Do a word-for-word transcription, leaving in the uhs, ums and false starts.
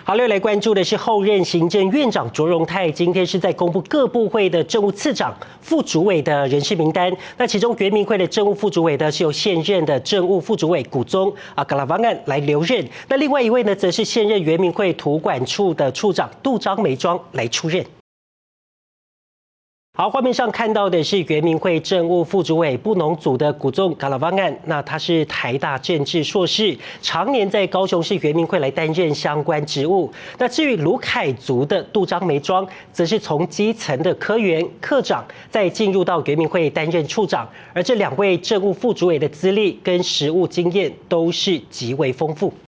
好，六来关注的是后任行政院长卓荣泰，今天是在公布各部会的政务次长、副主委的人事名单。那其中原民会的政务副主委呢，是由现任的政务副主委古宗啊格拉万案来留任。那另外一位呢，则是现任原民会土管处的处长杜张梅庄来出任。 好，画面上看到的是原民会政务副主委布农组的古宗嘎拉万案，那他是台大政治硕士，常年在高雄市原民会来担任相关职务。那至于卢凯族的杜张梅庄，则是从基层的科员、科长，再进入到原民会担任处长，而这两位政务副主委的资历跟实务经验都是极为丰富。